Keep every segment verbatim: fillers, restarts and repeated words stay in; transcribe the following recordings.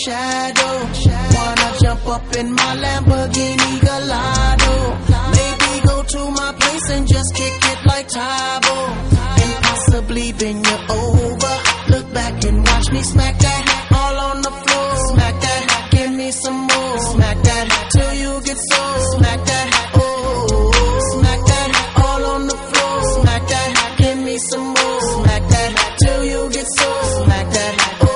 shadow. Wanna jump up in my Lamborghini Gallardo. Maybe go to my place and just kick it like Tybo. And possibly bend you over. Look back and watch me smack that all on the floor. Smack that, give me some more. Smack that till you get sore. Smack that, oh. Smack that all on the floor. Smack that, give me some more. Smack that till you get sore. Smack that,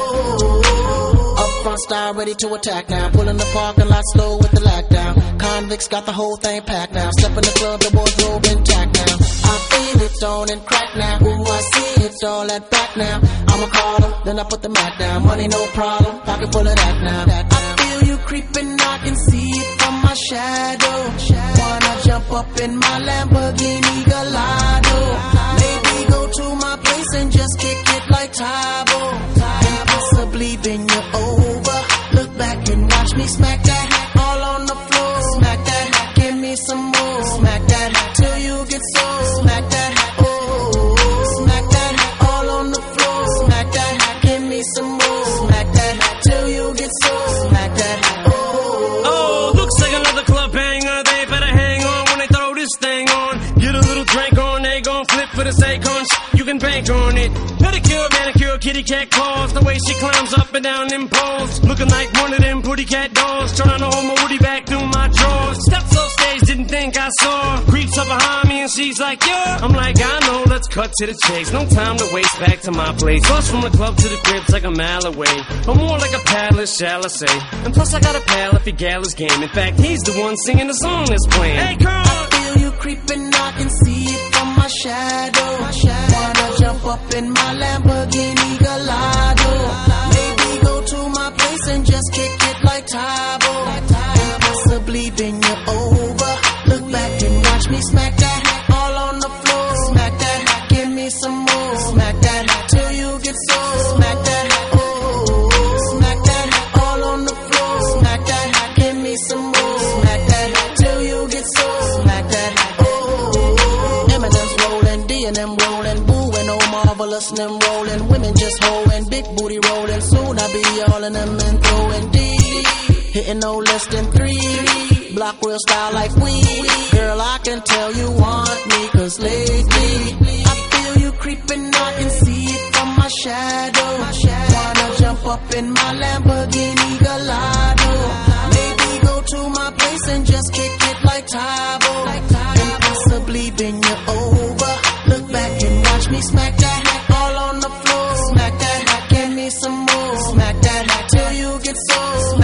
oh. Up front style ready to attack now. Pull in the parking lot slow with the lockdown. Convicts got the whole thing packed now. Step in the club, the wardrobe intact now. I feel it on and crack now. Ooh, I see it all at back now. I'ma call them, then I put the Mac down. Money no problem, pocket full of that now. I feel you creeping, I can see it from my shadow. Wanna jump up in my Lamborghini Gallardo. Maybe go to my place and just kick it like Tybo. And possibly bend you over. Look back and watch me smack that all on the floor. Smack that, give me some more. Smack that till you get sore. Smack that, oh. Smack that all on the floor. Smack that, give me some more. Smack that till you get sore. Smack that, oh. Oh, looks like another club banger. They better hang on when they throw this thing on. Get a little drink on, they gon' flip for the sake on. You can bank on it. Pedicure, manicure, kitty cat claws. The way she climbs up and down them poles. Looking like one of them pretty cat dolls. Trying to hold my woody back through my drawers. Steps off stage, didn't think I saw. Creeps up behind me and she's like, yeah. I'm like, I know, let's cut to the chase. No time to waste, back to my place. Bus from the club to the crib's like a mile away. Or more like a palace, shall I say. And plus I got a pal if he gal his game. In fact, he's the one singing the song that's playing. Hey, girl! I feel you creeping, I can see it from my shadow. Wanna jump up in my Lamborghini Gallardo. Maybe go to my place and just kick it like Tybo. And possibly bend you over. Look back and watch me smack that all on the floor. Smack that, give me some more. Smack that till you get sore. Smack that, oh. Smack that all on the floor. Smack that, give me some more. Smack that till you get sore. Smack that, oh. Eminem's rolling, D and M rolling, Boo and oh marvelous and them rolling. Women just holding, big booty rolling. Soon I be all in them and throwing D. Hitting no less than three. Block real style like we. Girl, I can tell you want me, cause lately I feel you creeping, I can see it from my shadow. Wanna jump up in my Lamborghini Gallardo. Maybe go to my place and just kick it like Tybo. And possibly bend you over. Look back and watch me smack that all on the floor. Smack that, give me some more. Smack that till you get sore.